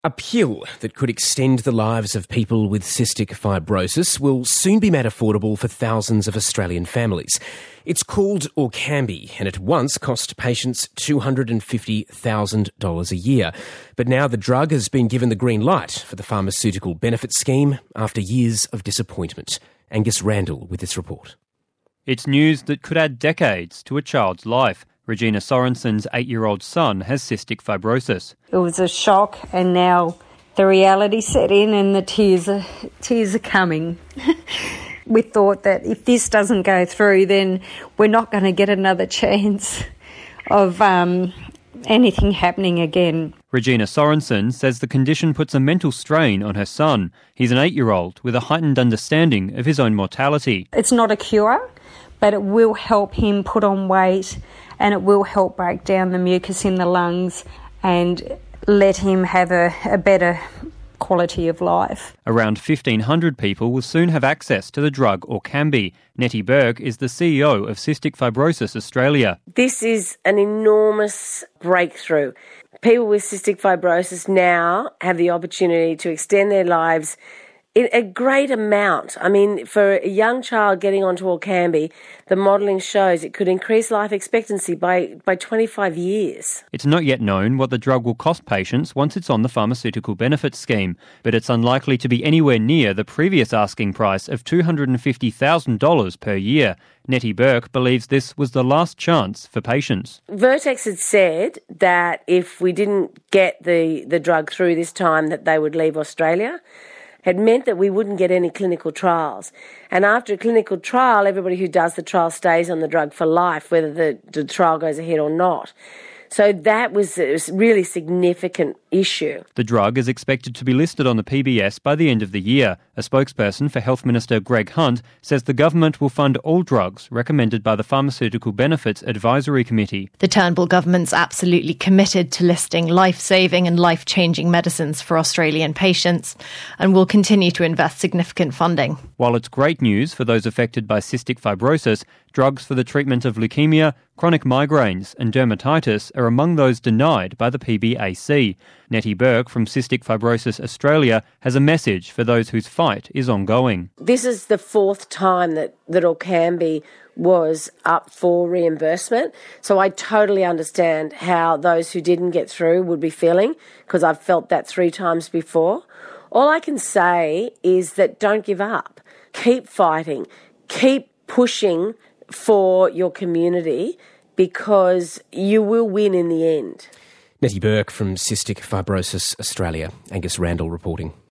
A pill that could extend the lives of people with cystic fibrosis will soon be made affordable for thousands of Australian families. It's called Orkambi, and it once cost patients $250,000 a year. But now the drug has been given the green light for the pharmaceutical benefit scheme after years of disappointment. Angus Randall with this report. It's news that could add decades to a child's life. Regina Sorensen's 8-year-old son has cystic fibrosis. It was a shock, and now the reality set in and the tears are coming. We thought that if this doesn't go through, then we're not going to get another chance of anything happening again. Regina Sorensen says the condition puts a mental strain on her son. He's an 8-year-old with a heightened understanding of his own mortality. It's not a cure, but it will help him put on weight, and it will help break down the mucus in the lungs and let him have a better quality of life. Around 1,500 people will soon have access to the drug Orkambi. Nettie Burke is the CEO of Cystic Fibrosis Australia. This is an enormous breakthrough. People with cystic fibrosis now have the opportunity to extend their lives in a great amount. I mean, for a young child getting onto Orkambi, the modelling shows it could increase life expectancy by 25 years. It's not yet known what the drug will cost patients once it's on the pharmaceutical benefits scheme, but it's unlikely to be anywhere near the previous asking price of $250,000 per year. Nettie Burke believes this was the last chance for patients. Vertex had said that if we didn't get the drug through this time, that they would leave Australia. Had meant that we wouldn't get any clinical trials. And after a clinical trial, everybody who does the trial stays on the drug for life, whether the trial goes ahead or not. So that was a really significant issue. The drug is expected to be listed on the PBS by the end of the year. A spokesperson for Health Minister Greg Hunt says the government will fund all drugs recommended by the Pharmaceutical Benefits Advisory Committee. The Turnbull government's absolutely committed to listing life-saving and life-changing medicines for Australian patients and will continue to invest significant funding. While it's great news for those affected by cystic fibrosis, drugs for the treatment of leukemia, chronic migraines and dermatitis are among those denied by the PBAC. Nettie Burke from Cystic Fibrosis Australia has a message for those whose fight is ongoing. This is the fourth time that Orkambi was up for reimbursement. So I totally understand how those who didn't get through would be feeling, because I've felt that 3 times before. All I can say is that don't give up. Keep fighting. Keep pushing for your community, because you will win in the end. Nettie Burke from Cystic Fibrosis Australia. Angus Randall reporting.